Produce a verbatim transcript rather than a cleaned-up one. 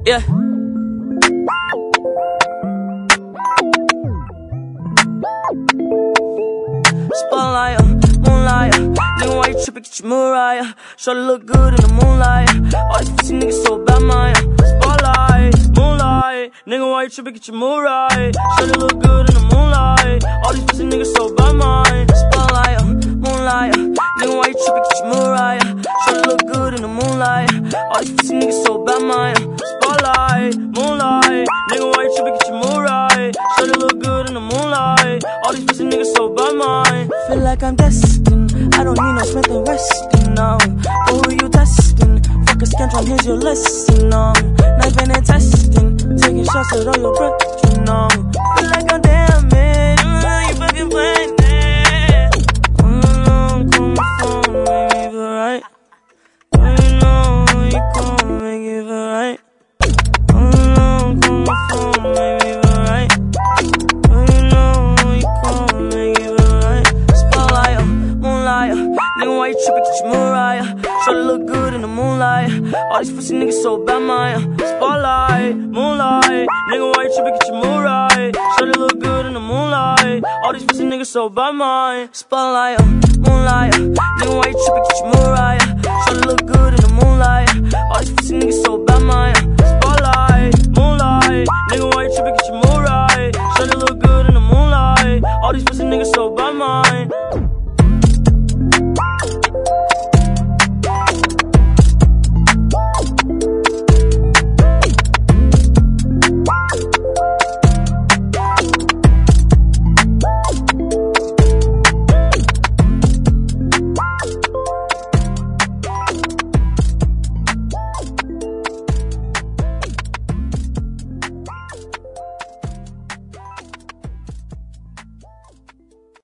Yeah. Spotlight, moonlight, nigga, why you trippin', get your Mariah. Shorty look good in the moonlight. All these pussy niggas so bad, Maya. Spotlight, moonlight, nigga, why you trippin', get your Mariah. Shorty look good in the moonlight. All these pussy niggas so bad, Maya. Spotlight, moonlight, nigga, why you trippin', get your Mariah. Shorty look good in the moonlight. All these pussy niggas so bad, Maya. Spotlight, moonlight, nigga, why you trippin', get your Mariah. Shorty look good in the moonlight. All these pussy niggas so bad, Maya. Feel like I'm destined. I don't need no Smith and Weston, no. But who you testing? Fuck a scantron, here's your lesson, no. Knifing and testing, taking shots at all your brethren, no. Feel like I'm damaged, mm, you fucking playing it. Mm, call my phone, make me feel right. You know you call, make it feel right. Mm, call my phone, make me feel right. You know you call, make it feel right. Spotlight, moonlight, nigga, why you trippin', get your Mariah. Shorty look good in the moonlight. All these pussy niggas so bad, Maya. Spotlight, moonlight, nigga, why you trippin', get your Mariah. Shorty look good in the moonlight. All these pussy niggas so bad, Maya. Spotlight, moonlight, nigga, why you trippin', get your Mariah. Shorty look good in the moonlight. All these pussy niggas so bad, Maya. Spotlight, moonlight, nigga, why you trippin', get your Mariah. Shorty look good in the moonlight. All these pussy niggas so bad, Maya.